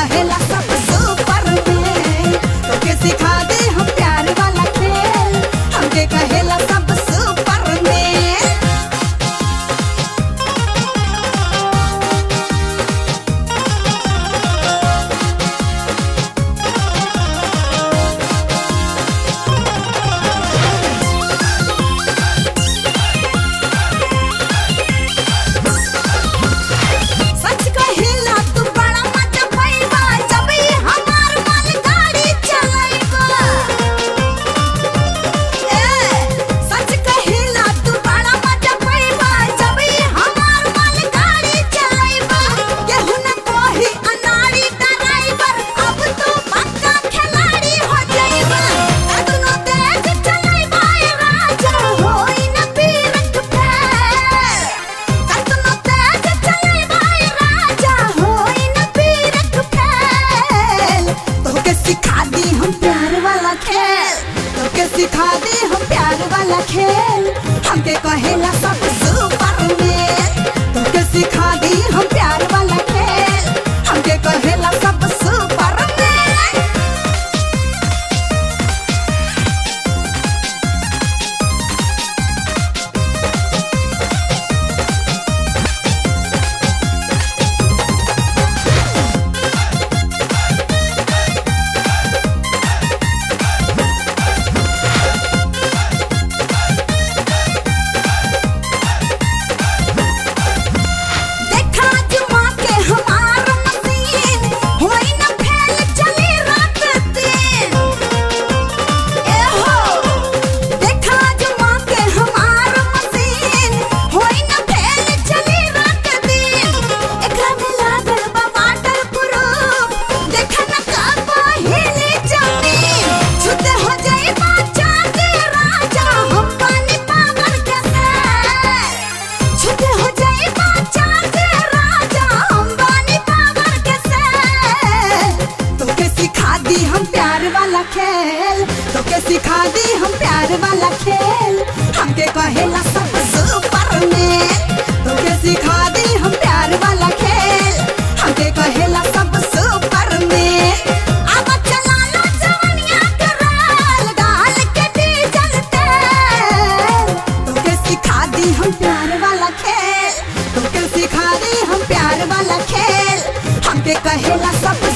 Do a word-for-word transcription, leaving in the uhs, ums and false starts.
कहेला सब सुपर में, तोके सिखा दे हम प्यार वाला खेल, हमके कहेला सब सुपर में। सच कहेला तू बड़ा मजा पैबा, जब ये हमार मालगाड़ी चलैबा। ए सच कहेला तू बड़ा मजा पैबा, जब ये हमार मालगाड़ी चलैबा। केहू न कोही अनाड़ी ड्राइवर, अब तू पक्का खिलाड़ी हो जाइबा। कतनो तेज चलैबा ए राजा, होई न पीरक फैल। कतनो तेज चलैबा ए राजा, होई न पीरक फैल। तोके सिखा दी हम प्यार वाला खेल, तोके सिखा दी हम प्यार वाला खेल, हमके कहेला सब सुपर में। तोके सिखा दी हम प्यार वाला खेल, हमके कहेला सब सुपर में। देखा जुमा के हमार मशीन, होई न फेल चली रात दिन। ए हो देखा जुमा के हमार मशीन, होई न फेल चली रात दिन। एकरा में लागल बा वाटर प्रूफ, देखा न कब हिली जमीन। छुते हो जाइबा चाँद राजा, हम पानी पावर के सैल। छुते हो जाइबा चाँद राजा, हम पानी पावर के सैल। तोके सिखा दी हम प्यार वाला खेल, तोके सिखा दी हम प्यार वाला खेल, हमके कहेला सब सुपर में। तोके सिखा दी हम प्यार वाला खेल, हमके कहेला सब सुपर में। अब चला लो जवनिया के रेल, डाल के डीजल तेल। तोके सिखा दी हम प्यार वाला खेल, तोके सिखा दी हम प्यार वाला खेल, हमके कहेला सब